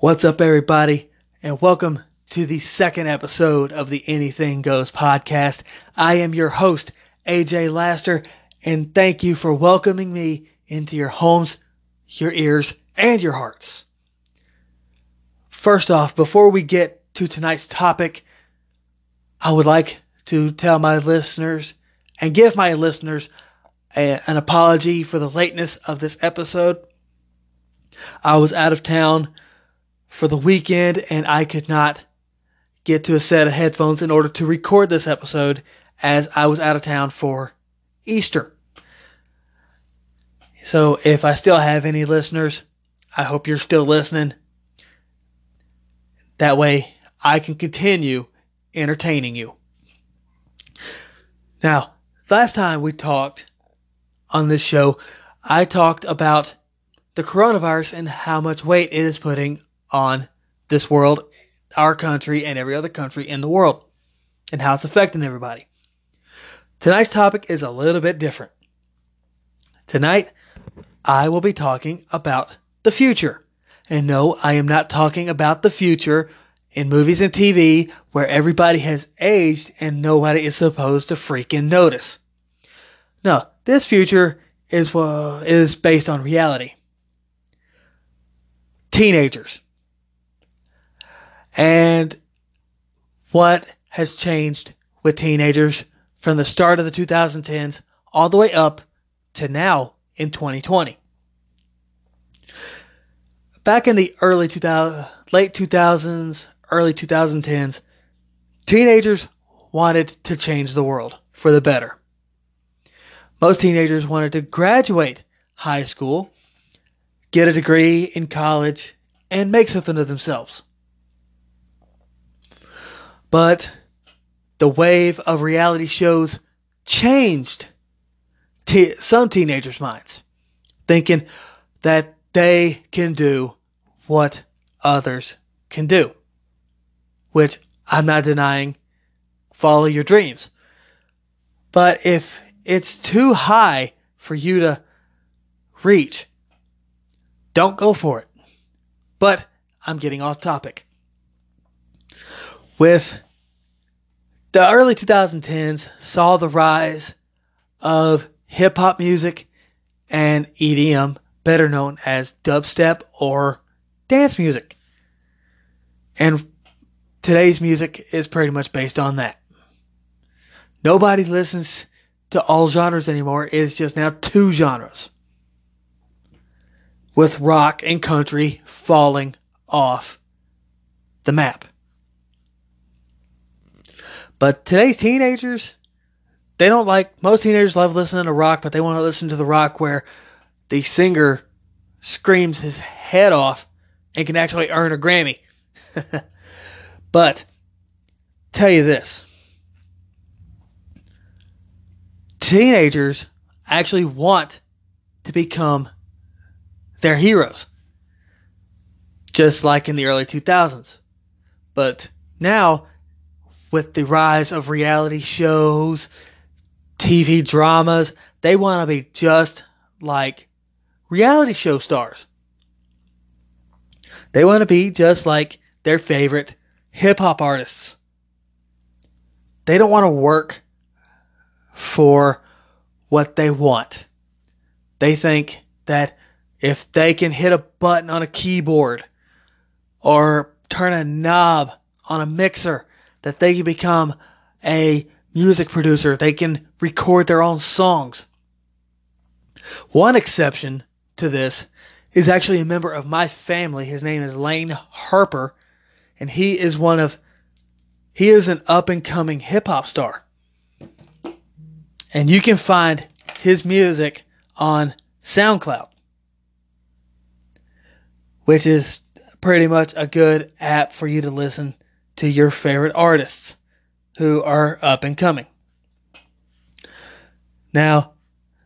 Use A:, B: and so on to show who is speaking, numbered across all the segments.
A: What's up, everybody, and welcome to the second episode of the Anything Goes podcast. I am your host, AJ Laster, and thank you for welcoming me into your homes, your ears, and your hearts. First off, before we get to tonight's topic, I would like to tell my listeners and give my listeners an apology for the lateness of this episode. I was out of town for the weekend, and I could not get to a set of headphones in order to record this episode as I was out of town for Easter. So if I still have any listeners, I hope you're still listening. That way I can continue entertaining you. Now, last time we talked on this show, I talked about the coronavirus and how much weight it is putting on this world, our country, and every other country in the world, and how it's affecting everybody. Tonight's topic is a little bit different. Tonight, I will be talking about the future. And no, I am not talking about the future in movies and TV where everybody has aged and nobody is supposed to freaking notice. No, this future is based on reality. Teenagers. And what has changed with teenagers from the start of the 2010s all the way up to now in 2020. Back in the late 2000s, early 2010s, teenagers wanted to change the world for the better. Most teenagers wanted to graduate high school, get a degree in college, and make something of themselves. But the wave of reality shows changed some teenagers' minds, thinking that they can do what others can do. Which I'm not denying, follow your dreams. But if it's too high for you to reach, don't go for it. But I'm getting off topic. With the early 2010s saw the rise of hip-hop music and EDM, better known as dubstep or dance music. And today's music is pretty much based on that. Nobody listens to all genres anymore. It's just now two genres, with rock and country falling off the map. But today's teenagers, most teenagers love listening to rock, but they want to listen to the rock where the singer screams his head off and can actually earn a Grammy. But, tell you this. Teenagers actually want to become their heroes. Just like in the early 2000s. But now, with the rise of reality shows, TV dramas, they want to be just like reality show stars. They want to be just like their favorite hip-hop artists. They don't want to work for what they want. They think that if they can hit a button on a keyboard or turn a knob on a mixer, that they can become a music producer. They can record their own songs. One exception to this is actually a member of my family. His name is Lane Harper, and he is an up-and-coming hip-hop star. And you can find his music on SoundCloud, which is pretty much a good app for you to listen to your favorite artists who are up and coming. Now,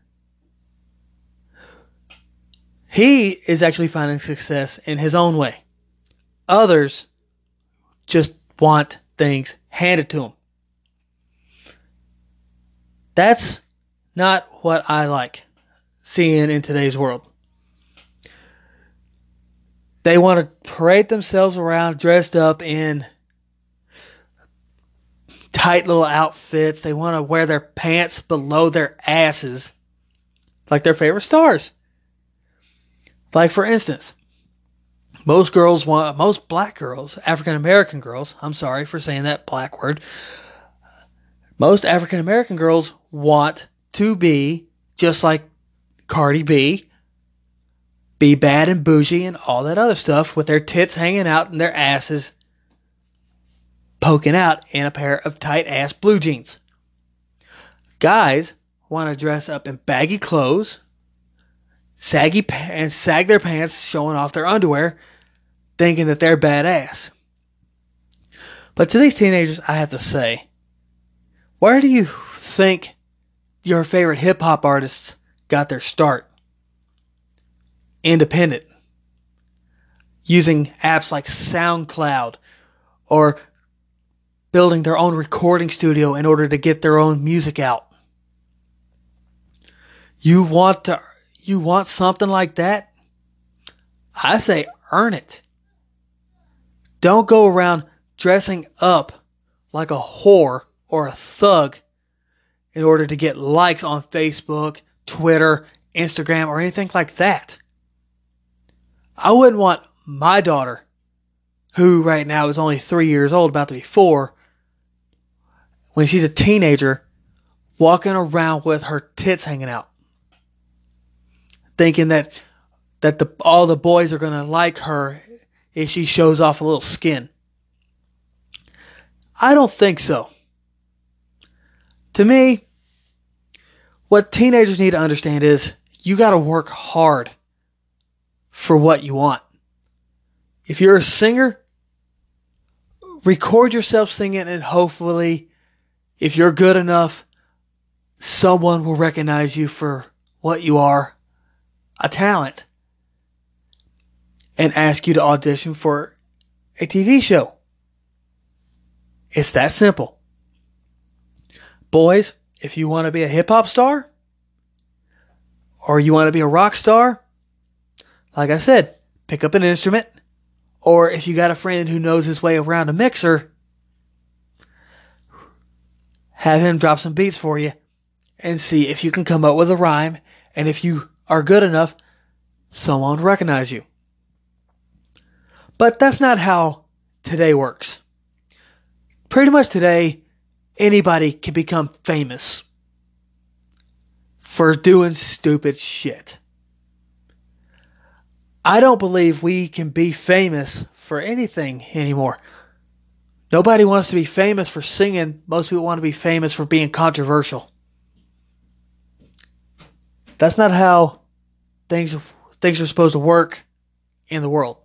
A: he is actually finding success in his own way. Others just want things handed to them. That's not what I like seeing in today's world. They want to parade themselves around dressed up in tight little outfits. They want to wear their pants below their asses like their favorite stars. Like, for instance, most black girls, African American girls, I'm sorry for saying that black word. Most African American girls want to be just like Cardi B, be bad and bougie and all that other stuff with their tits hanging out and their asses poking out in a pair of tight ass blue jeans. Guys want to dress up in baggy clothes, sag their pants, showing off their underwear, thinking that they're badass. But to these teenagers, I have to say, where do you think your favorite hip hop artists got their start? Independent. Using apps like SoundCloud, or building their own recording studio in order to get their own music out. You want something like that? I say earn it. Don't go around dressing up like a whore or a thug in order to get likes on Facebook, Twitter, Instagram, or anything like that. I wouldn't want my daughter, who right now is only 3 years old, about to be 4, when she's a teenager, walking around with her tits hanging out, thinking that all the boys are going to like her if she shows off a little skin. I don't think so. To me, what teenagers need to understand is you got to work hard for what you want. If you're a singer, record yourself singing, and hopefully, if you're good enough, someone will recognize you for what you are, a talent, and ask you to audition for a TV show. It's that simple. Boys, if you want to be a hip-hop star, or you want to be a rock star, like I said, pick up an instrument, or if you got a friend who knows his way around a mixer, have him drop some beats for you and see if you can come up with a rhyme. And if you are good enough, someone will recognize you. But that's not how today works. Pretty much today, anybody can become famous for doing stupid shit. I don't believe we can be famous for anything anymore. Nobody wants to be famous for singing. Most people want to be famous for being controversial. That's not how things are supposed to work in the world.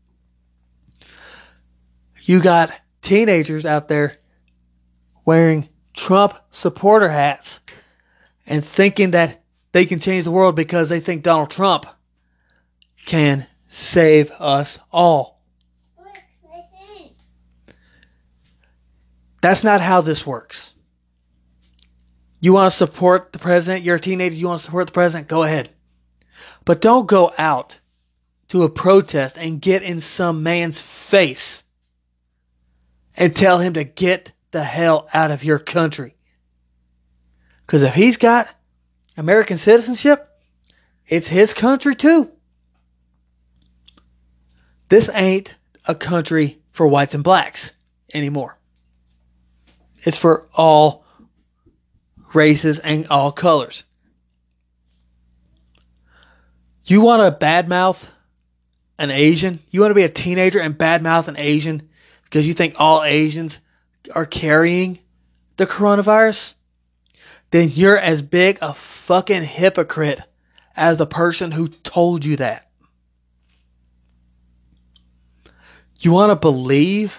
A: You got teenagers out there wearing Trump supporter hats and thinking that they can change the world because they think Donald Trump can save us all. That's not how this works. You want to support the president? You're a teenager, you want to support the president? Go ahead. But don't go out to a protest and get in some man's face and tell him to get the hell out of your country. Because if he's got American citizenship, it's his country too. This ain't a country for whites and blacks anymore. It's for all races and all colors. You want to badmouth an Asian? You want to be a teenager and badmouth an Asian because you think all Asians are carrying the coronavirus? Then you're as big a fucking hypocrite as the person who told you that. You want to believe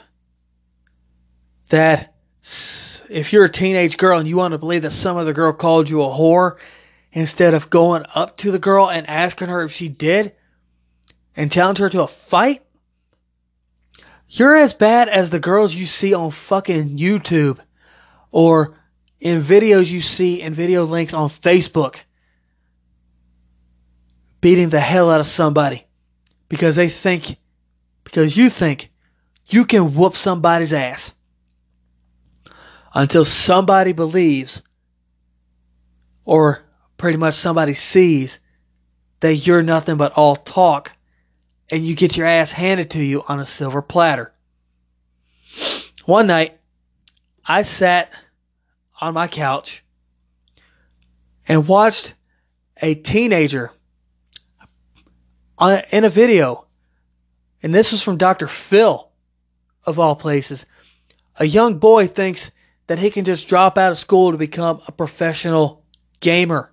A: that if you're a teenage girl and you want to believe that some other girl called you a whore instead of going up to the girl and asking her if she did and challenge her to a fight? You're as bad as the girls you see on fucking YouTube or in videos you see in video links on Facebook beating the hell out of somebody because they think because you think you can whoop somebody's ass until somebody believes, or pretty much somebody sees, that you're nothing but all talk, and you get your ass handed to you on a silver platter. One night, I sat on my couch and watched a teenager in a video, and this was from Dr. Phil, of all places. A young boy thinks that he can just drop out of school to become a professional gamer.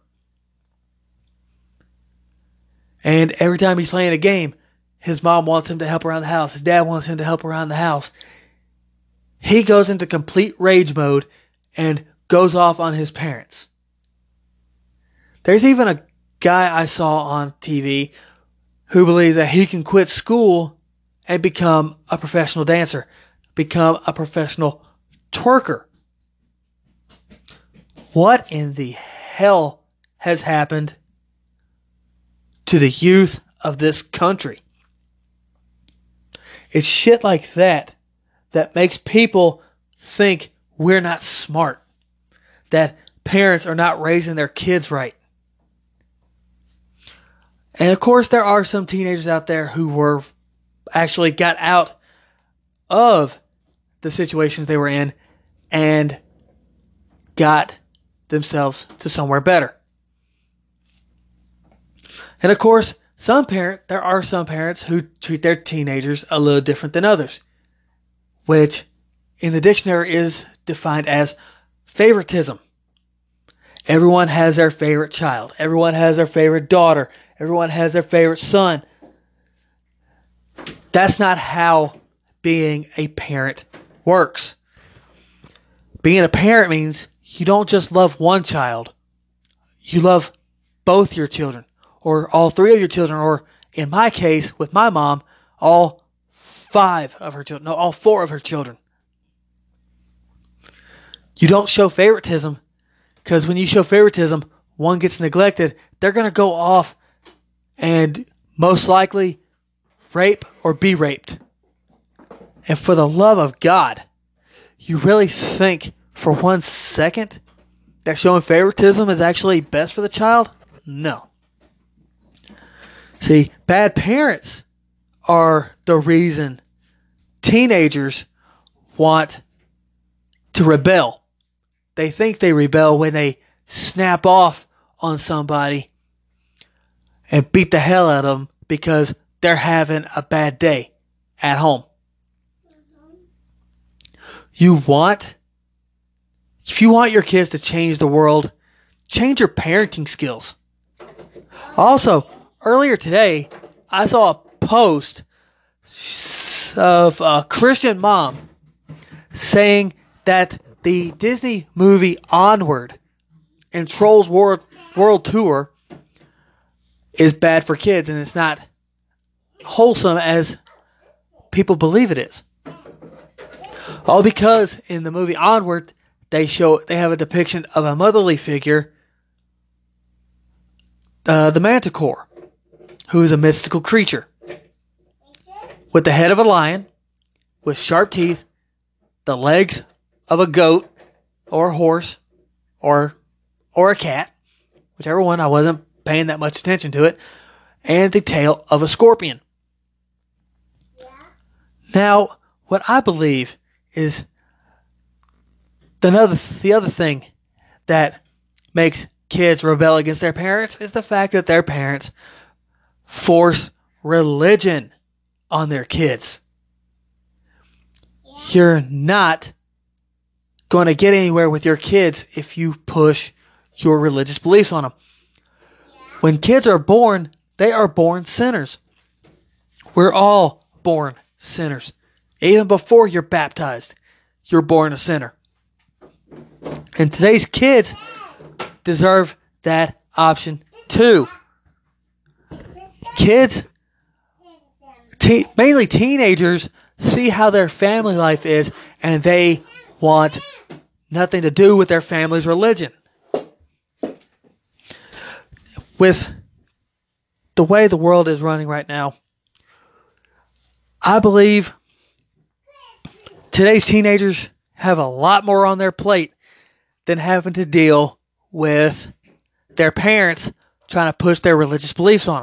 A: And every time he's playing a game, his mom wants him to help around the house. His dad wants him to help around the house. He goes into complete rage mode and goes off on his parents. There's even a guy I saw on TV who believes that he can quit school and become a professional dancer, become a professional twerker. What in the hell has happened to the youth of this country? It's shit like that that makes people think we're not smart, that parents are not raising their kids right. And of course, there are some teenagers out there who were actually got out of the situations they were in and got themselves to somewhere better. And of course, there are some parents who treat their teenagers a little different than others, which in the dictionary is defined as favoritism. Everyone has their favorite child. Everyone has their favorite daughter. Everyone has their favorite son. That's not how being a parent works. Being a parent means you don't just love one child. You love both your children, or all three of your children, or in my case, with my mom, all five of her children. No, all four of her children. You don't show favoritism, because when you show favoritism, one gets neglected, they're going to go off and most likely rape or be raped. And for the love of God, you really think for 1 second that showing favoritism is actually best for the child? No. See, bad parents are the reason teenagers want to rebel. They think they rebel when they snap off on somebody and beat the hell out of them because they're having a bad day at home. If you want your kids to change the world, change your parenting skills. Also, earlier today, I saw a post of a Christian mom saying that the Disney movie Onward and Trolls World Tour is bad for kids and it's not wholesome as people believe it is. All because in the movie Onward, they have a depiction of a motherly figure, the Manticore, who is a mystical creature with the head of a lion, with sharp teeth, the legs of a goat or a horse or a cat, whichever one. I wasn't paying that much attention to it, and the tail of a scorpion. Now, what I believe is the other thing that makes kids rebel against their parents is the fact that their parents force religion on their kids. You're not going to get anywhere with your kids if you push your religious beliefs on them. When kids are born, they are born sinners. We're all born sinners. Even before you're baptized, you're born a sinner. And today's kids deserve that option too. Kids, mainly teenagers, see how their family life is and they want nothing to do with their family's religion. With the way the world is running right now, I believe today's teenagers have a lot more on their plate than having to deal with their parents trying to push their religious beliefs on them.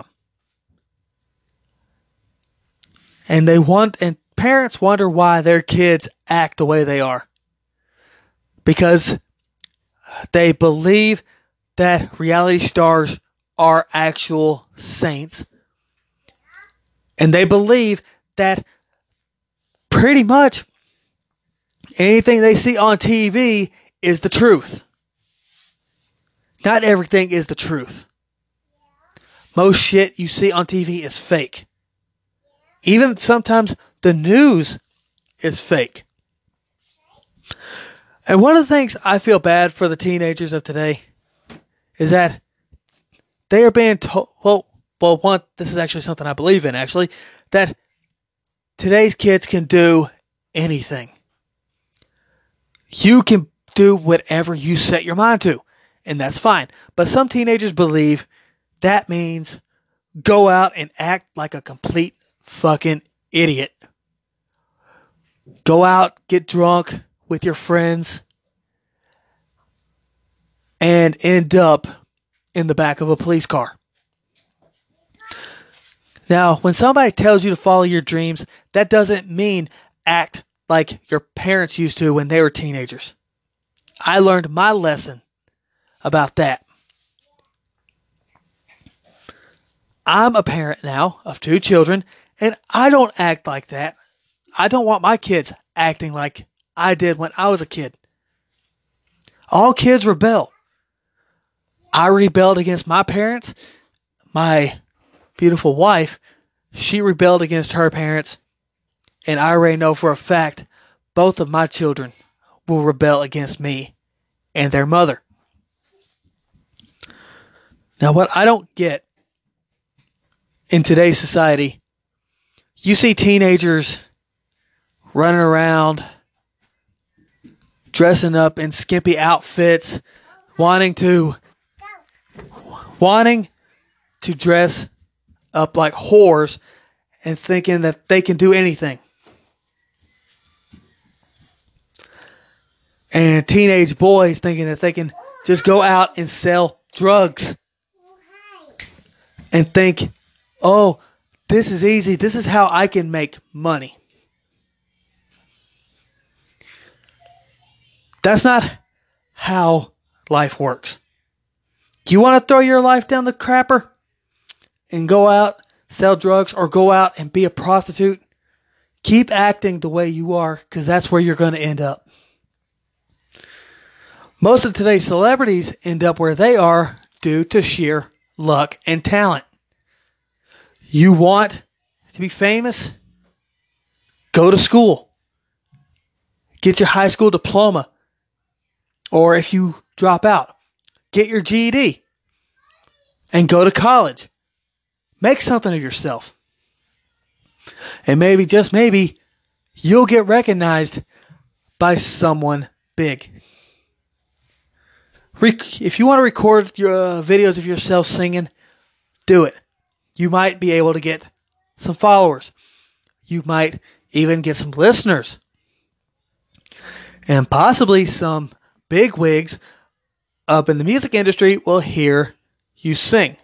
A: And parents wonder why their kids act the way they are. Because they believe that reality stars are actual saints. And they believe that pretty much anything they see on TV is the truth. Not everything is the truth. Most shit you see on TV is fake. Even sometimes the news is fake. And one of the things I feel bad for the teenagers of today is that they are being told, one, this is actually something I believe in, actually, that today's kids can do anything. You can do whatever you set your mind to, and that's fine. But some teenagers believe that means go out and act like a complete fucking idiot. Go out, get drunk with your friends, and end up in the back of a police car. Now, when somebody tells you to follow your dreams, that doesn't mean act like your parents used to when they were teenagers. I learned my lesson about that. I'm a parent now of 2 children, and I don't act like that. I don't want my kids acting like I did when I was a kid. All kids rebel. I rebelled against my parents. My beautiful wife, she rebelled against her parents. And I already know for a fact both of my children will rebel against me and their mother. Now, what I don't get in today's society, you see teenagers running around, dressing up in skimpy outfits, wanting to dress up like whores and thinking that they can do anything. And teenage boys thinking that they can just go out and sell drugs and think, oh, this is easy. This is how I can make money. That's not how life works. You want to throw your life down the crapper and go out, sell drugs, or go out and be a prostitute? Keep acting the way you are, because that's where you're going to end up. Most of today's celebrities end up where they are due to sheer luck and talent. You want to be famous? Go to school. Get your high school diploma. Or if you drop out, get your GED and go to college. Make something of yourself. And maybe, just maybe, you'll get recognized by someone big. If you want to record your videos of yourself singing, do it. You might be able to get some followers. You might even get some listeners. And possibly some big wigs up in the music industry will hear you sing.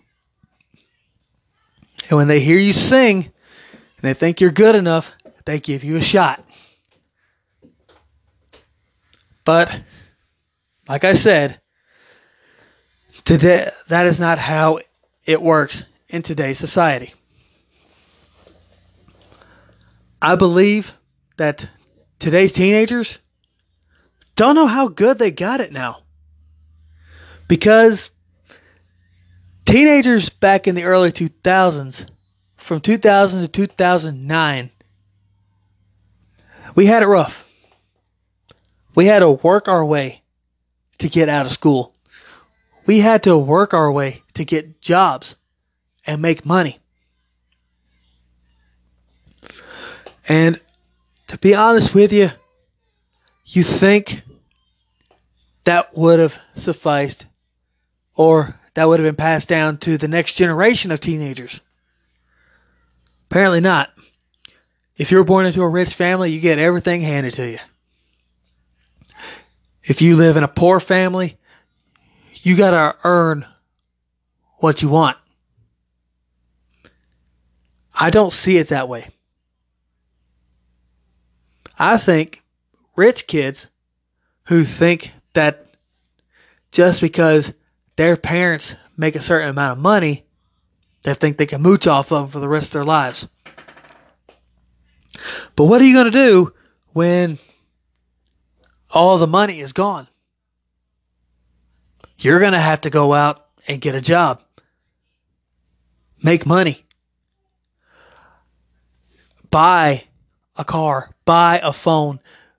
A: And when they hear you sing, and they think you're good enough, they give you a shot. But, like I said, today, that is not how it works in today's society. I believe that today's teenagers don't know how good they got it now. Because teenagers back in the early 2000s, from 2000 to 2009, we had it rough. We had to work our way to get out of school. We had to work our way to get jobs and make money. And to be honest with you, you think that would have sufficed, or that would have been passed down to the next generation of teenagers. Apparently not. If you're born into a rich family, you get everything handed to you. If you live in a poor family, you got to earn what you want. I don't see it that way. I think rich kids who think that just because their parents make a certain amount of money, they think they can mooch off of them for the rest of their lives. But what are you going to do when all the money is gone? You're going to have to go out and get a job. Make money. Buy a car. Buy a phone.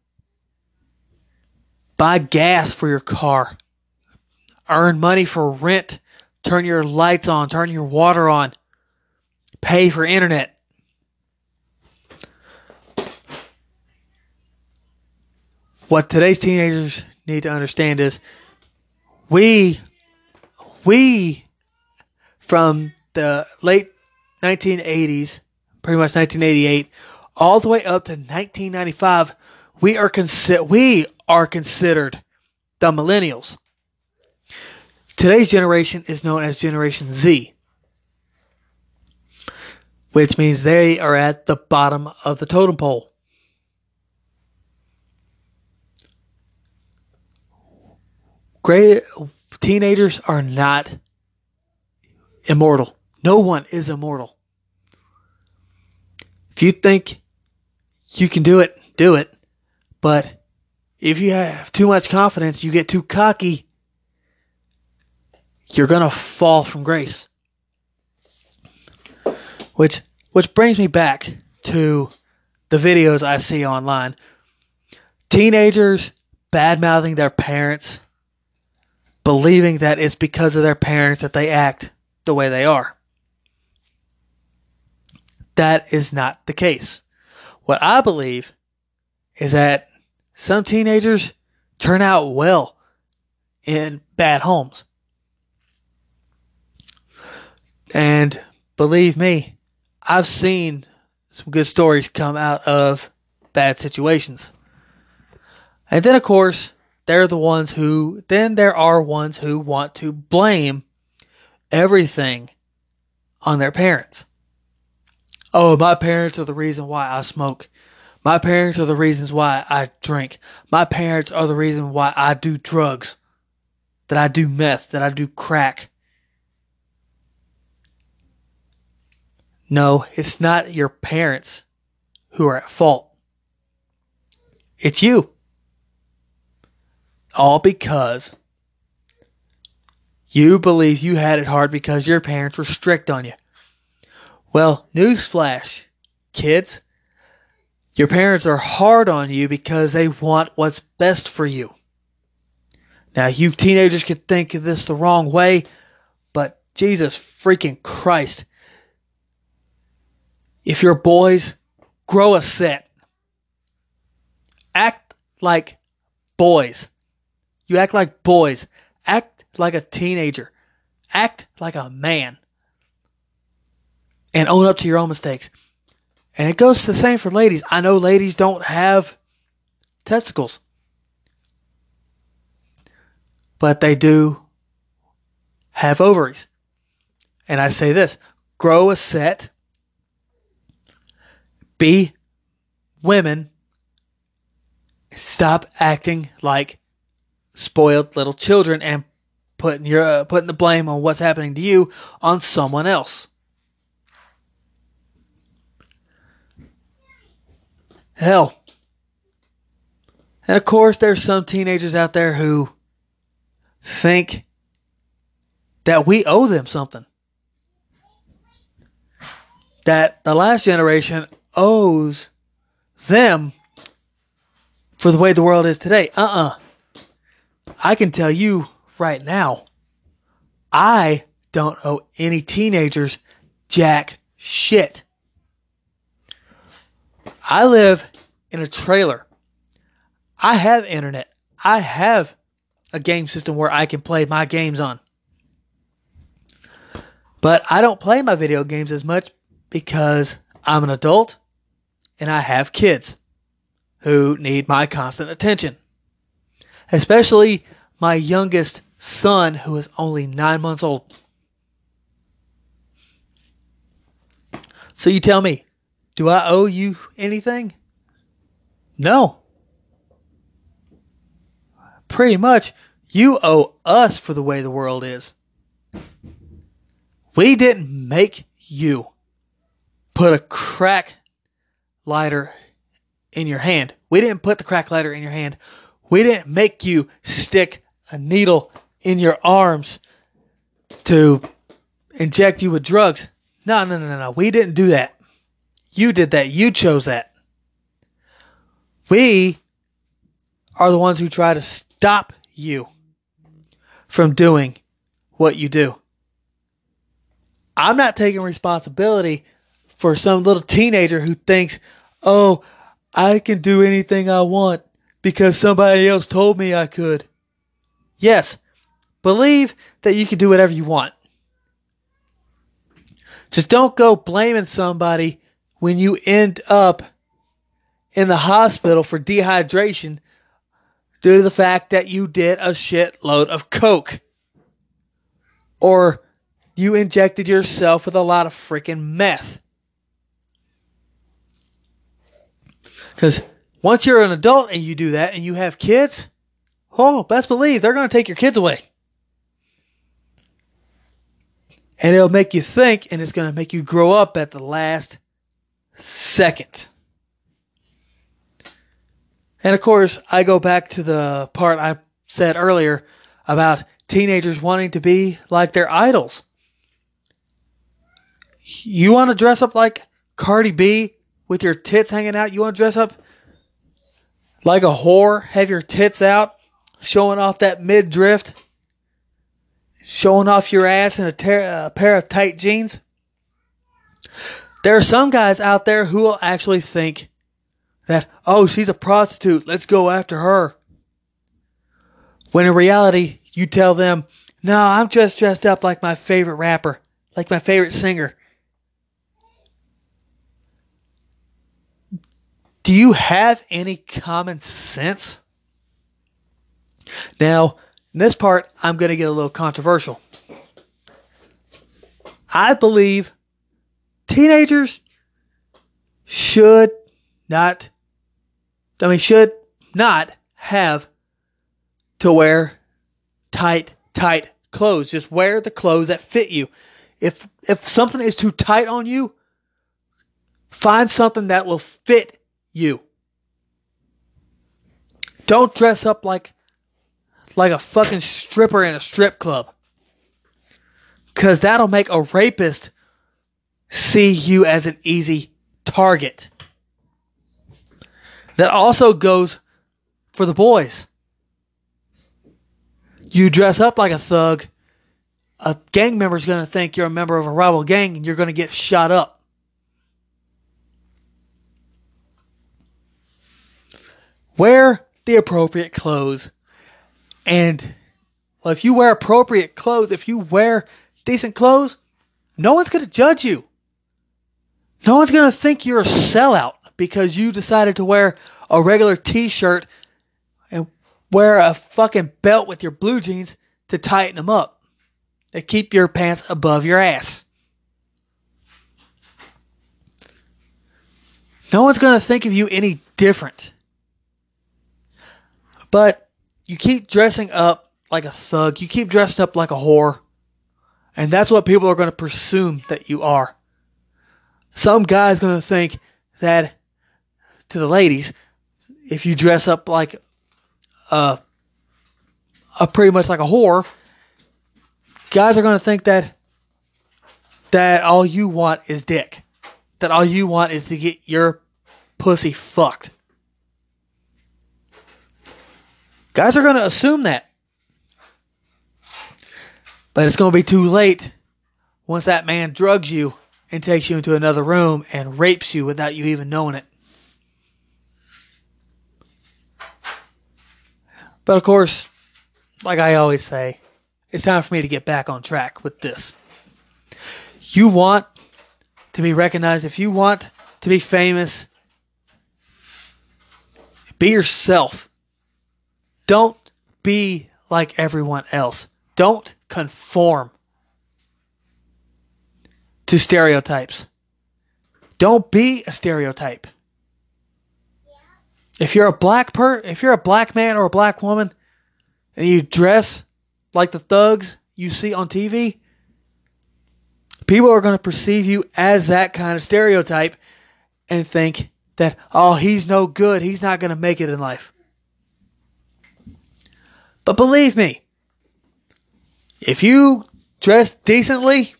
A: Buy gas for your car. Earn money for rent. Turn your lights on. Turn your water on. Pay for internet. What today's teenagers need to understand is we from the late 1980s, pretty much 1988, all the way up to 1995, we are considered the millennials. Today's generation is known as Generation Z, which means they are at the bottom of the totem pole. Great teenagers are not immortal. No one is immortal. If you think you can do it, do it. But if you have too much confidence, you get too cocky, you're going to fall from grace. Which brings me back to the videos I see online. Teenagers bad-mouthing their parents, believing that it's because of their parents that they act the way they are. That is not the case. What I believe is that some teenagers turn out well in bad homes. And believe me, I've seen some good stories come out of bad situations. And then, of course, there are ones who want to blame everything on their parents. Oh, my parents are the reason why I smoke. My parents are the reasons why I drink. My parents are the reason why I do drugs. That I do meth. That I do crack. No, it's not your parents who are at fault. It's you. All because you believe you had it hard because your parents were strict on you. Well, newsflash, kids. Your parents are hard on you because they want what's best for you. Now, you teenagers could think of this the wrong way, but Jesus freaking Christ. If you're boys, grow a set. Act like boys. You act like boys. Act like a teenager. Act like a man. And own up to your own mistakes. And it goes the same for ladies. I know ladies don't have testicles. But they do have ovaries. And I say this. Grow a set. Be women. Stop acting like spoiled little children and putting the blame on what's happening to you on someone else. Hell. And of course, there's some teenagers out there who think that we owe them something. That the last generation owes them for the way the world is today. I can tell you right now, I don't owe any teenagers jack shit. I live in a trailer. I have internet. I have a game system where I can play my games on. But I don't play my video games as much because I'm an adult and I have kids who need my constant attention. Especially my youngest son, who is only 9 months old. So you tell me, do I owe you anything? No. Pretty much, you owe us for the way the world is. We didn't make you put a crack lighter in your hand. We didn't put the crack lighter in your hand. We didn't make you stick a needle in your arms to inject you with drugs. No. We didn't do that. You did that. You chose that. We are the ones who try to stop you from doing what you do. I'm not taking responsibility for some little teenager who thinks, oh, I can do anything I want because somebody else told me I could. Yes, believe that you can do whatever you want. Just don't go blaming somebody when you end up in the hospital for dehydration due to the fact that you did a shitload of coke. Or you injected yourself with a lot of freaking meth. Because once you're an adult and you do that and you have kids, oh, best believe they're going to take your kids away. And it'll make you think, and it's going to make you grow up at the last second. And of course, I go back to the part I said earlier about teenagers wanting to be like their idols. You want to dress up like Cardi B with your tits hanging out? You want to dress up like a whore, have your tits out, showing off that midriff, showing off your ass in a pair of tight jeans? There are some guys out there who will actually think that, oh, she's a prostitute, let's go after her. When in reality, you tell them, no, I'm just dressed up like my favorite rapper, like my favorite singer. Do you have any common sense? Now, in this part, I'm going to get a little controversial. I believe teenagers should not have to wear tight clothes. Just wear the clothes that fit you. If something is too tight on you, find something that will fit you. Don't dress up like a fucking stripper in a strip club. Because that'll make a rapist see you as an easy target. That also goes for the boys. You dress up like a thug, a gang member is going to think you're a member of a rival gang and you're going to get shot up. Wear the appropriate clothes. And if you wear appropriate clothes, if you wear decent clothes, no one's going to judge you. No one's going to think you're a sellout because you decided to wear a regular t-shirt and wear a fucking belt with your blue jeans to tighten them up. To keep your pants above your ass. No one's going to think of you any different. But you keep dressing up like a thug. You keep dressing up like a whore. And that's what people are going to presume that you are. Some guy's going to think that, to the ladies, if you dress up like pretty much like a whore, guys are going to think that all you want is dick. That all you want is to get your pussy fucked. Guys are going to assume that. But it's going to be too late once that man drugs you and takes you into another room and rapes you without you even knowing it. But of course, like I always say, it's time for me to get back on track with this. You want to be recognized. If you want to be famous, Be yourself. Don't be like everyone else. Don't conform to stereotypes. Don't be a stereotype. If you're a black man or a black woman and you dress like the thugs you see on TV, people are going to perceive you as that kind of stereotype and think that, oh, he's no good. He's not going to make it in life. But believe me, if you dress decently,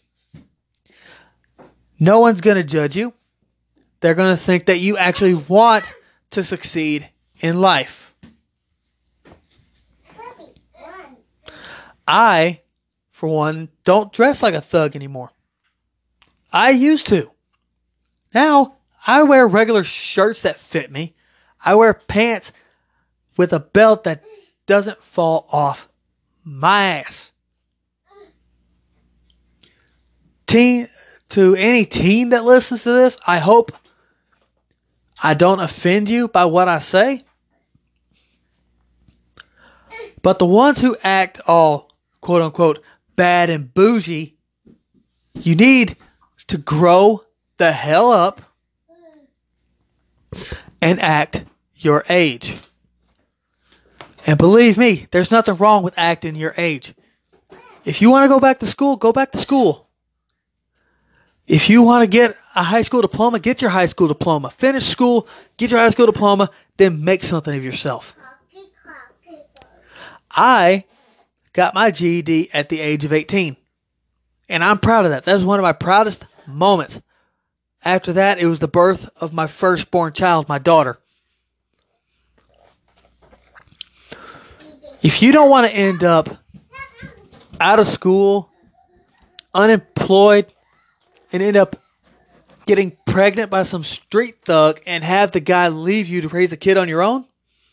A: no one's going to judge you. They're going to think that you actually want to succeed in life. I, for one, don't dress like a thug anymore. I used to. Now, I wear regular shirts that fit me. I wear pants with a belt that doesn't fall off my ass. To any teen that listens to this, I hope I don't offend you by what I say. But the ones who act all, quote unquote, bad and bougie, you need to grow the hell up and act your age. And believe me, there's nothing wrong with acting your age. If you want to go back to school, go back to school. If you want to get a high school diploma, get your high school diploma. Finish school, get your high school diploma, then make something of yourself. I got my GED at the age of 18. And I'm proud of that. That was one of my proudest moments. After that, it was the birth of my firstborn child, my daughter. If you don't want to end up out of school, unemployed, and end up getting pregnant by some street thug and have the guy leave you to raise the kid on your own,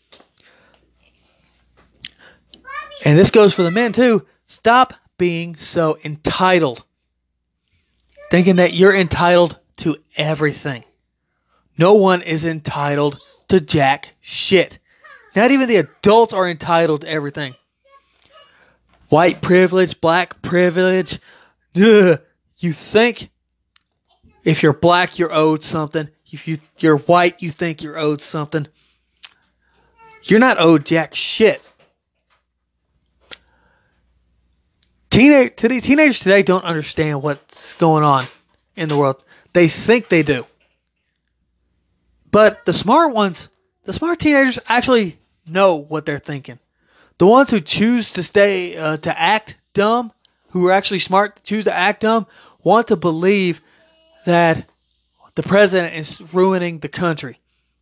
A: and this goes for the men too, stop being so entitled. Thinking that you're entitled to everything. No one is entitled to jack shit. Not even the adults are entitled to everything. White privilege, black privilege. Ugh. You think if you're black, you're owed something. If you're white, you think you're owed something. You're not owed jack shit. Teenagers today don't understand what's going on in the world. They think they do. But the smart teenagers actually know what they're thinking. The ones who choose to act dumb, who are actually smart, choose to act dumb, want to believe that the president is ruining the country.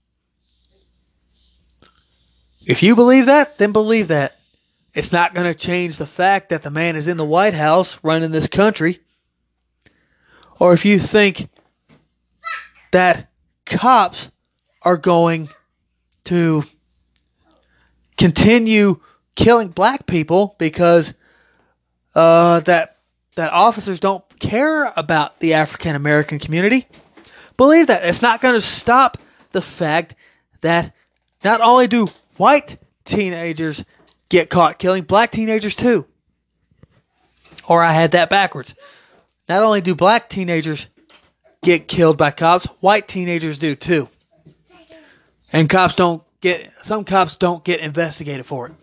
A: If you believe that, then believe that. It's not going to change the fact that the man is in the White House running this country. Or if you think that cops are going to continue killing black people because that officers don't care about the African American community, believe that. It's not going to stop the fact that not only do white teenagers get caught killing, black teenagers too. Or I had that backwards. Not only do black teenagers get killed by cops, white teenagers do too. And some cops don't get investigated for it.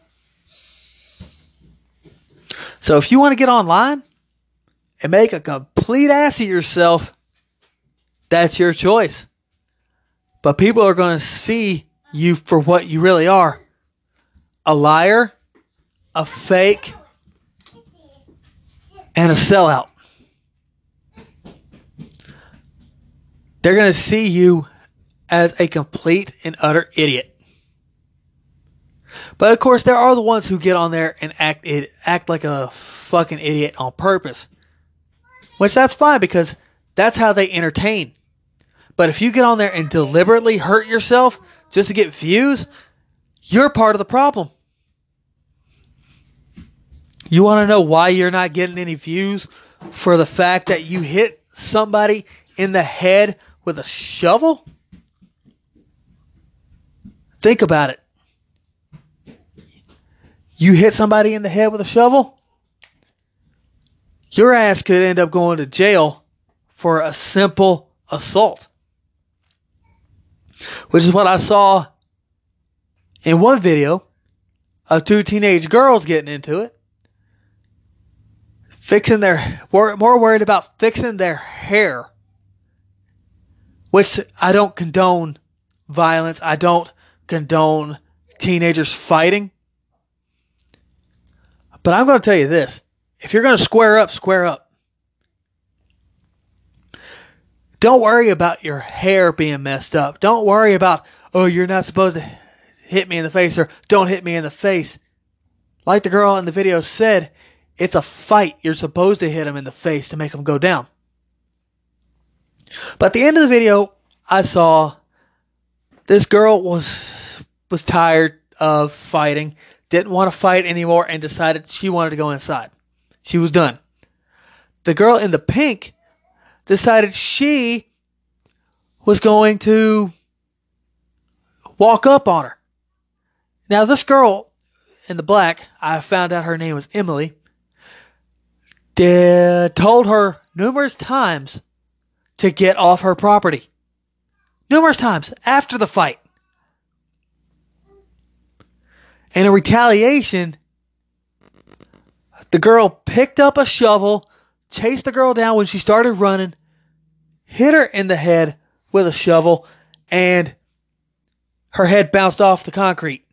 A: So if you want to get online and make a complete ass of yourself, that's your choice. But people are going to see you for what you really are. A liar, a fake, and a sellout. They're going to see you as a complete and utter idiot. But of course, there are the ones who get on there and act like a fucking idiot on purpose. Which that's fine because that's how they entertain. But if you get on there and deliberately hurt yourself just to get views, you're part of the problem. You want to know why you're not getting any views? For the fact that you hit somebody in the head with a shovel? Think about it. You hit somebody in the head with a shovel, your ass could end up going to jail for a simple assault. Which is what I saw in one video of two teenage girls getting into it. More worried about fixing their hair. Which I don't condone violence. I don't condone teenagers fighting. But I'm going to tell you this. If you're going to square up, square up. Don't worry about your hair being messed up. Don't worry about, oh, you're not supposed to hit me in the face, or don't hit me in the face. Like the girl in the video said, it's a fight. You're supposed to hit him in the face to make him go down. But at the end of the video, I saw this girl was tired of fighting, didn't want to fight anymore, and decided she wanted to go inside. She was done. The girl in the pink decided she was going to walk up on her. Now, this girl in the black, I found out her name was Emily, told her numerous times to get off her property. Numerous times after the fight. And in retaliation, the girl picked up a shovel, chased the girl down when she started running, hit her in the head with a shovel, and her head bounced off the concrete.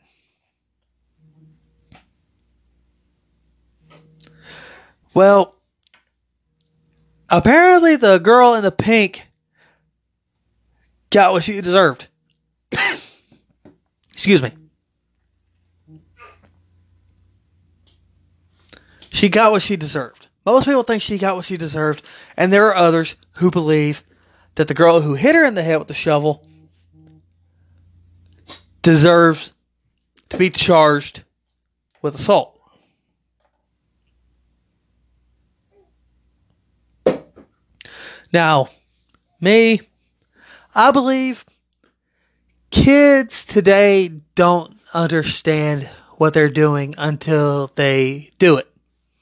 A: Well, apparently the girl in the pink got what she deserved. Excuse me. She got what she deserved. Most people think she got what she deserved, and there are others who believe that the girl who hit her in the head with the shovel deserves to be charged with assault. Now, me, I believe kids today don't understand what they're doing until they do it.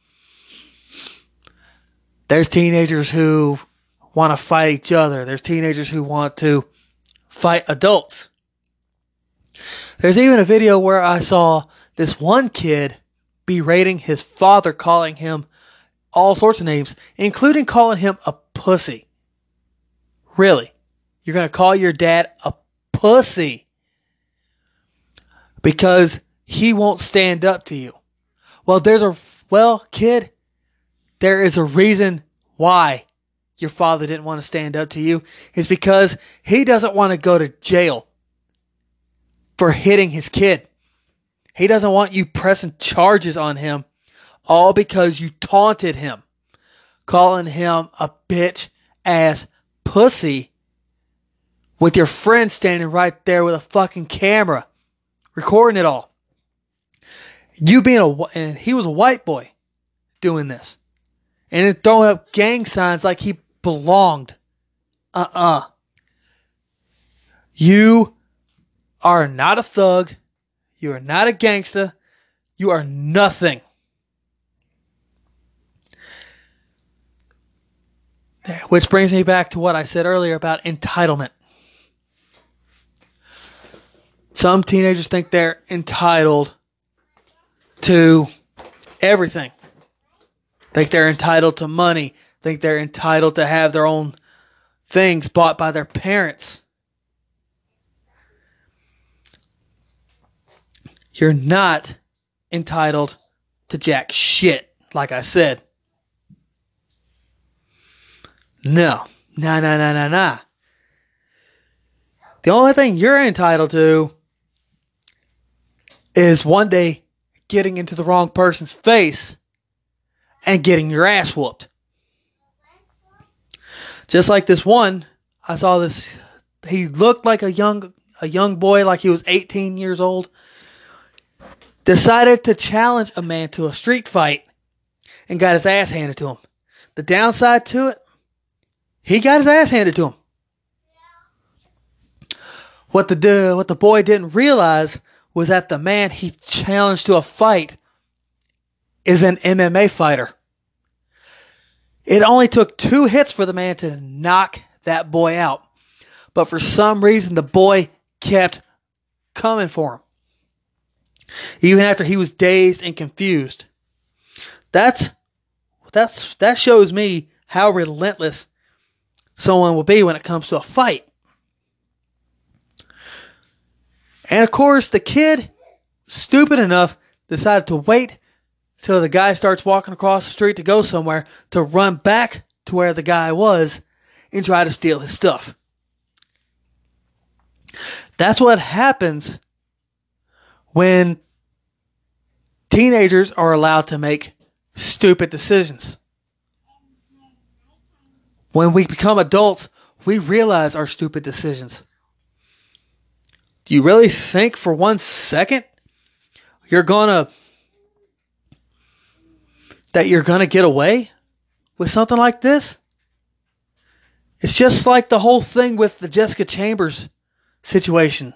A: There's teenagers who want to fight each other. There's teenagers who want to fight adults. There's even a video where I saw this one kid berating his father, calling him all sorts of names, including calling him a pussy. Really? You're going to call your dad a pussy because he won't stand up to you? Well, kid, there is a reason why your father didn't want to stand up to you. It's because he doesn't want to go to jail for hitting his kid. He doesn't want you pressing charges on him, all because you taunted him, calling him a bitch ass pussy with your friend standing right there with a fucking camera recording it all. And he was a white boy doing this. And then throwing up gang signs like he belonged. You are not a thug. You are not a gangster. You are nothing. Which brings me back to what I said earlier about entitlement. Some teenagers think they're entitled to everything. Think they're entitled to money. Think they're entitled to have their own things bought by their parents. You're not entitled to jack shit, like I said. No. Nah. The only thing you're entitled to is one day getting into the wrong person's face and getting your ass whooped. Just like this one, I saw this. He looked like a young boy, like he was 18 years old. Decided to challenge a man to a street fight and got his ass handed to him. The downside to it, he got his ass handed to him. What the boy didn't realize was that the man he challenged to a fight is an MMA fighter. It only took 2 hits for the man to knock that boy out. But for some reason, the boy kept coming for him, even after he was dazed and confused. That shows me how relentless someone will be when it comes to a fight. And of course, the kid, stupid enough, decided to wait till the guy starts walking across the street to go somewhere to run back to where the guy was and try to steal his stuff. That's what happens when teenagers are allowed to make stupid decisions. When we become adults, we realize our stupid decisions. Do you really think for 1 second you're gonna get away with something like this? It's just like the whole thing with the Jessica Chambers situation.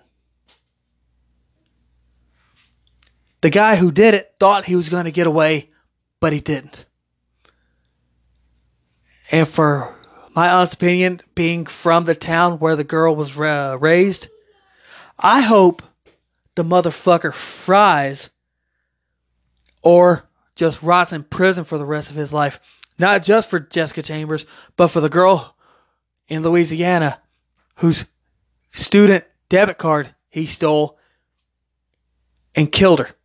A: The guy who did it thought he was going to get away, but he didn't. And for my honest opinion, being from the town where the girl was raised, I hope the motherfucker fries or just rots in prison for the rest of his life. Not just for Jessica Chambers, but for the girl in Louisiana whose student debit card he stole and killed her.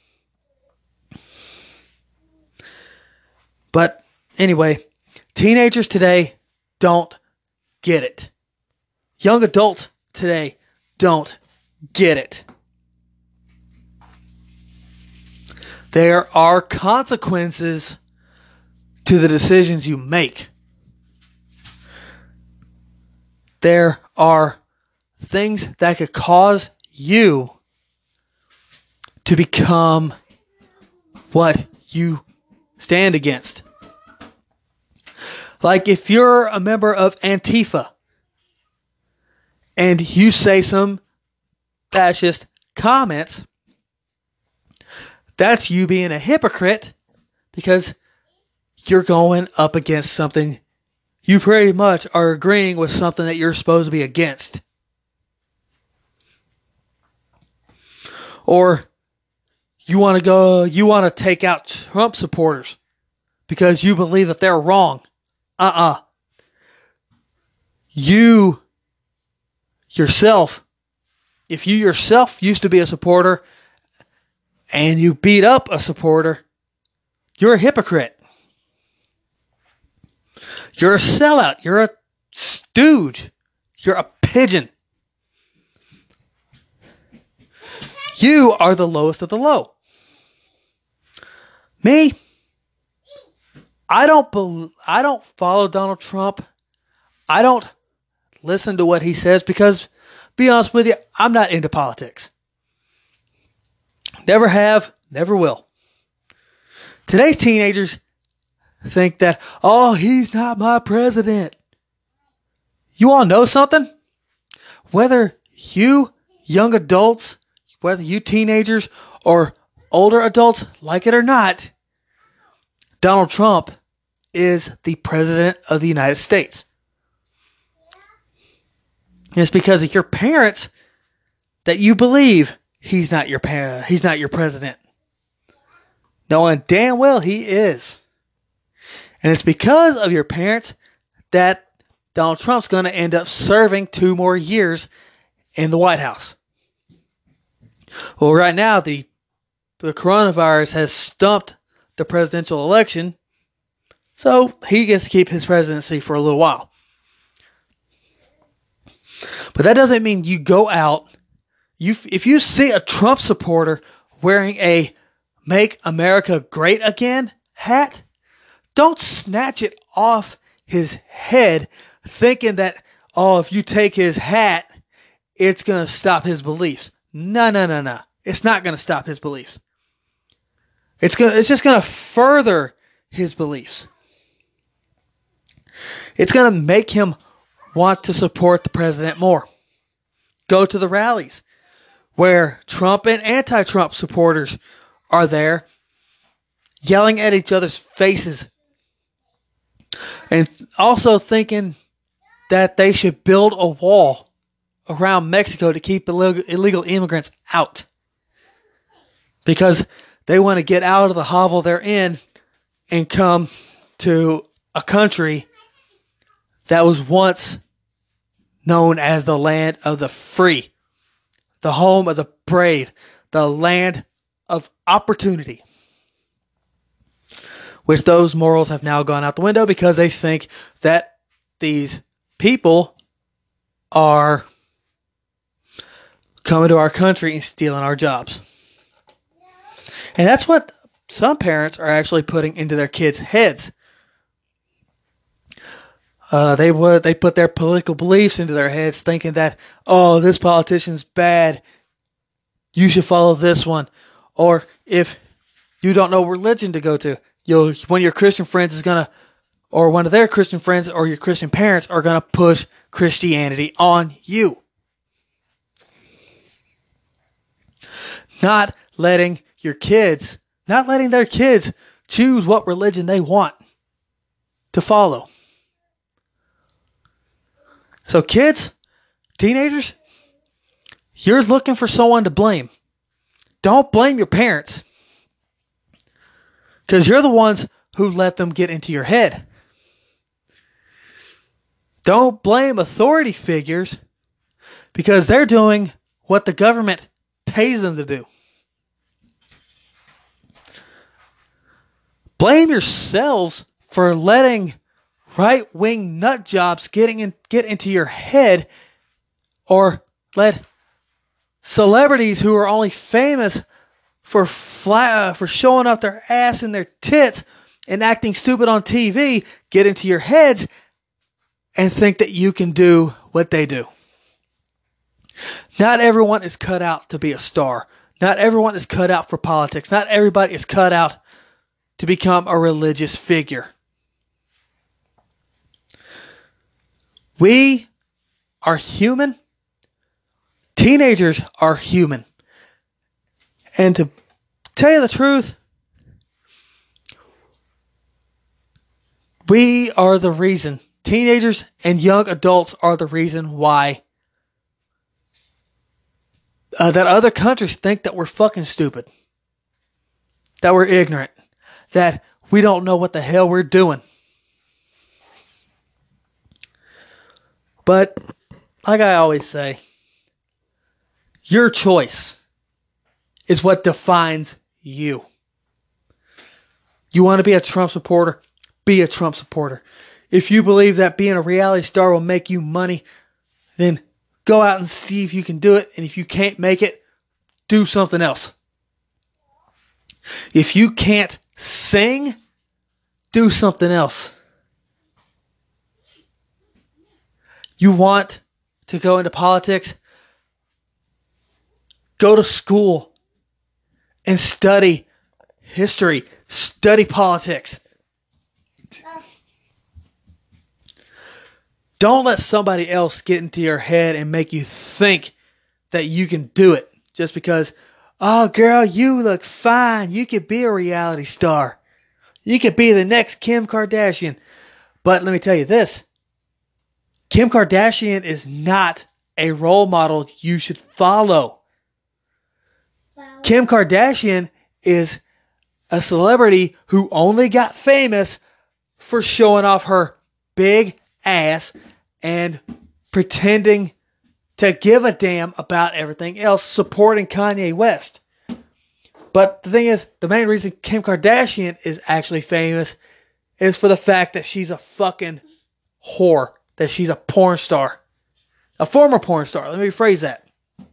A: But anyway, teenagers today don't get it. Young adults today don't get it. There are consequences to the decisions you make. There are things that could cause you to become what you stand against. Like if you're a member of Antifa and you say some fascist comments, that's you being a hypocrite because you're going up against something. You pretty much are agreeing with something that you're supposed to be against. Or you want to take out Trump supporters because you believe that they're wrong. You yourself, if you yourself used to be a supporter and you beat up a supporter, you're a hypocrite. You're a sellout. You're a stooge. You're a pigeon. You are the lowest of the low. Me, I don't follow Donald Trump. I don't listen to what he says because, be honest with you, I'm not into politics. Never have, never will. Today's teenagers think that, oh, he's not my president. You all know something? Whether you young adults, whether you teenagers or older adults like it or not, Donald Trump is the president of the United States. It's because of your parents that you believe he's not your president, knowing damn well he is. And it's because of your parents that Donald Trump's going to end up serving 2 more years in the White House. Well, right now, the coronavirus has stumped the presidential election, so he gets to keep his presidency for a little while. But that doesn't mean you go out. If you see a Trump supporter wearing a Make America Great Again hat, don't snatch it off his head thinking that, oh, if you take his hat, it's going to stop his beliefs. No. It's not going to stop his beliefs. It's just going to further his beliefs. It's going to make him want to support the president more. go to the rallies where Trump and anti-Trump supporters are there yelling at each other's faces and also thinking that they should build a wall around Mexico to keep illegal immigrants out because they want to get out of the hovel they're in and come to a country that was once known as the land of the free, the home of the brave, the land of opportunity. Which those morals have now gone out the window because they think that these people are coming to our country and stealing our jobs. And that's what some parents are actually putting into their kids' heads. They put their political beliefs into their heads thinking that, oh, this politician's bad, you should follow this one. Or if you don't know what religion to go to, one of your Christian friends is going to, or one of their Christian friends or your Christian parents are going to push Christianity on you. Not letting their kids choose what religion they want to follow. So kids, teenagers, you're looking for someone to blame. Don't blame your parents. Because you're the ones who let them get into your head. Don't blame authority figures because they're doing what the government pays them to do. Blame yourselves for letting right-wing nut jobs get into your head, or let celebrities who are only famous for showing off their ass and their tits and acting stupid on TV get into your heads and think that you can do what they do. Not everyone is cut out to be a star. Not everyone is cut out for politics. Not everybody is cut out to become a religious figure. We are human. Teenagers are human. And to tell you the truth, we are the reason. Teenagers and young adults are the reason why that other countries think that we're fucking stupid. That we're ignorant. That we don't know what the hell we're doing. But, like I always say, your choice is what defines you. You want to be a Trump supporter? Be a Trump supporter. If you believe that being a reality star will make you money, then go out and see if you can do it. And if you can't make it, do something else. If you can't sing, do something else. You want to go into politics? Go to school and study history. Study politics. Don't let somebody else get into your head and make you think that you can do it just because, oh girl, you look fine. You could be a reality star. You could be the next Kim Kardashian. But let me tell you this. Kim Kardashian is not a role model you should follow. Wow. Kim Kardashian is a celebrity who only got famous for showing off her big ass and pretending to give a damn about everything else, supporting Kanye West. But the thing is, the main reason Kim Kardashian is actually famous is for the fact that she's a fucking whore. That she's a porn star. A former porn star. Let me rephrase that.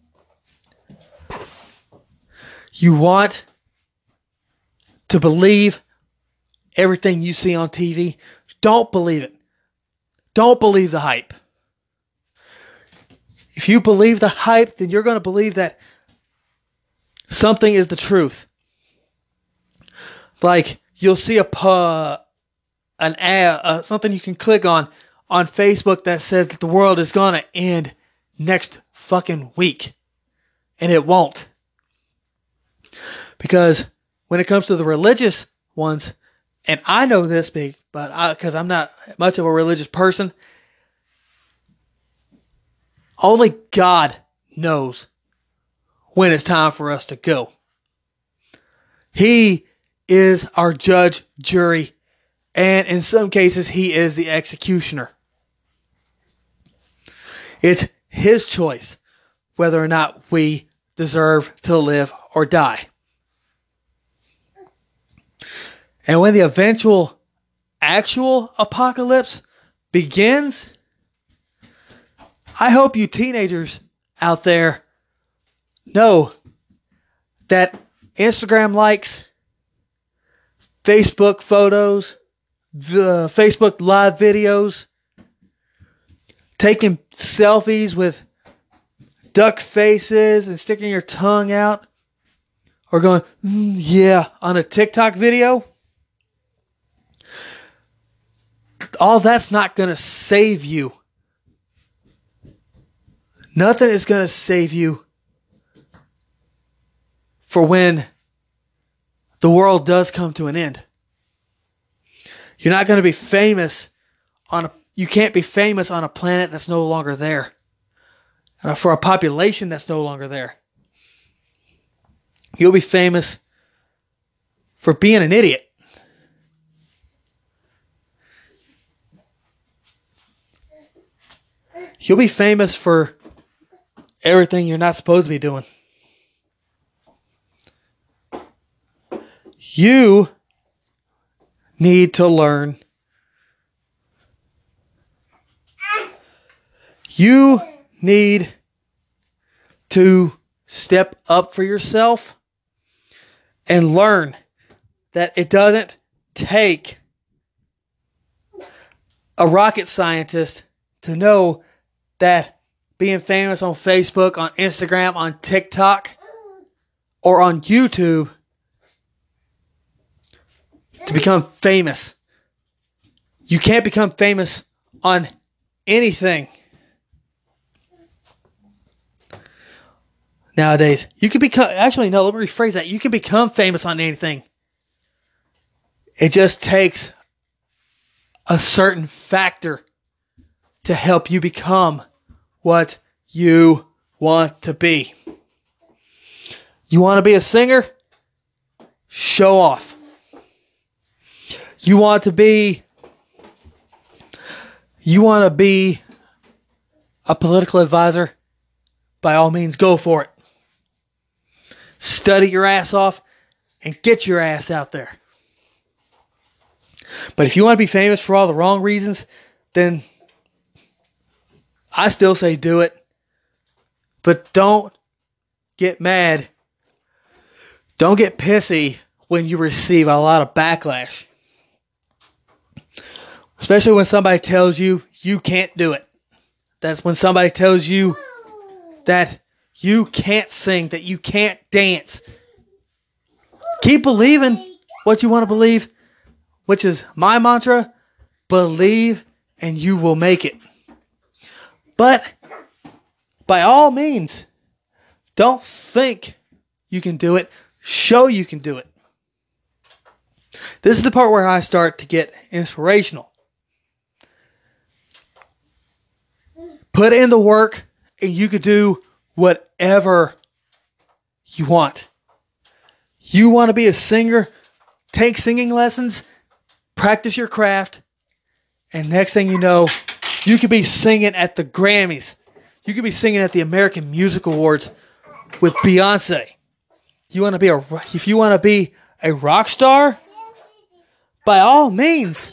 A: You want to believe everything you see on TV? Don't believe it. Don't believe the hype. If you believe the hype, then you're going to believe that something is the truth. Like, you'll see an ad, something you can click on Facebook that says that the world is going to end next fucking week. And it won't. Because when it comes to the religious ones, and I know this because I'm not much of a religious person, only God knows when it's time for us to go. He is our judge, jury, and in some cases, he is the executioner. It's his choice whether or not we deserve to live or die. And when the eventual, actual apocalypse begins, I hope you teenagers out there know that Instagram likes, Facebook photos, Facebook live videos, taking selfies with duck faces and sticking your tongue out, or going, yeah, on a TikTok video, all that's not going to save you. Nothing is going to save you for when the world does come to an end. You're not going to be famous you can't be famous on a planet that's no longer there. For a population that's no longer there. You'll be famous for being an idiot. You'll be famous for everything you're not supposed to be doing. You need to learn. You need to step up for yourself and learn that it doesn't take a rocket scientist to know that being famous on Facebook, on Instagram, on TikTok, or on YouTube, to become famous. You can't become famous on anything nowadays. You can become, actually, no, let me rephrase that. You can become famous on anything. It just takes a certain factor to help you become what you want to be. You want to be a singer? Show off. You want to be a political advisor? By all means, go for it. Study your ass off and get your ass out there. But if you want to be famous for all the wrong reasons, then I still say do it. But don't get mad. Don't get pissy when you receive a lot of backlash. Especially when somebody tells you you can't do it. That's when somebody tells you that you can't sing, that you can't dance. Keep believing what you want to believe, which is my mantra: believe and you will make it. But by all means, don't think you can do it. Show you can do it. This is the part where I start to get inspirational. Put in the work and you could do whatever you want. You want to be a singer? Take singing lessons, practice your craft, and next thing you know, you could be singing at the Grammys. You could be singing at the American Music Awards with Beyonce. If you want to be a rock star, by all means,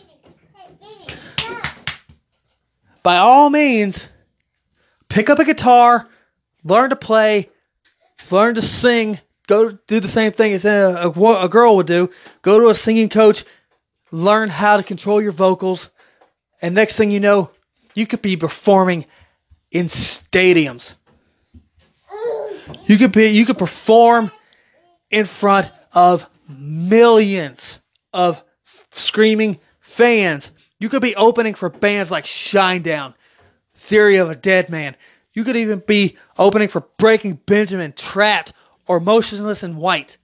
A: pick up a guitar, learn to play, learn to sing, go do the same thing as a girl would do. Go to a singing coach, learn how to control your vocals, and next thing you know, you could be performing in stadiums. You could perform in front of millions of screaming fans. You could be opening for bands like Shinedown, Theory of a Dead Man. You could even be opening for Breaking Benjamin, Trapped, or Motionless in White.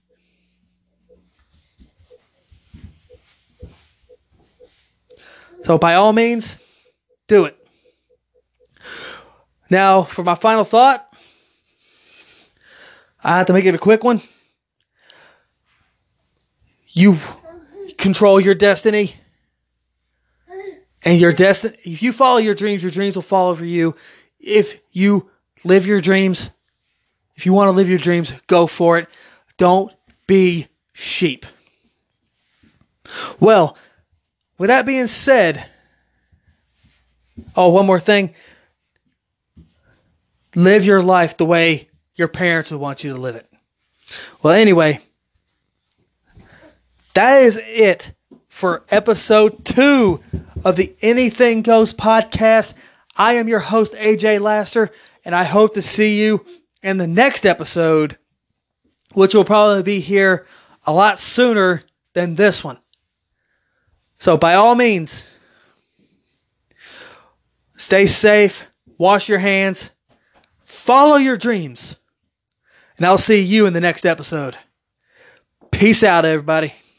A: So by all means, do it. Now, for my final thought, I have to make it a quick one. You control your destiny. And your destiny, if you follow your dreams will follow for you. If you live your dreams, if you want to live your dreams, go for it. Don't be sheep. Well, with that being said, one more thing. Live your life the way your parents would want you to live it. Well, anyway, that is it for episode 2 of the Anything Goes podcast. I am your host, AJ Laster, and I hope to see you in the next episode, which will probably be here a lot sooner than this one. So by all means, stay safe, wash your hands, follow your dreams, and I'll see you in the next episode. Peace out, everybody.